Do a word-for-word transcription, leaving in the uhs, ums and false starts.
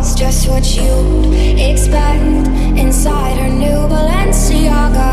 just what you'd expect inside her new Balenciaga.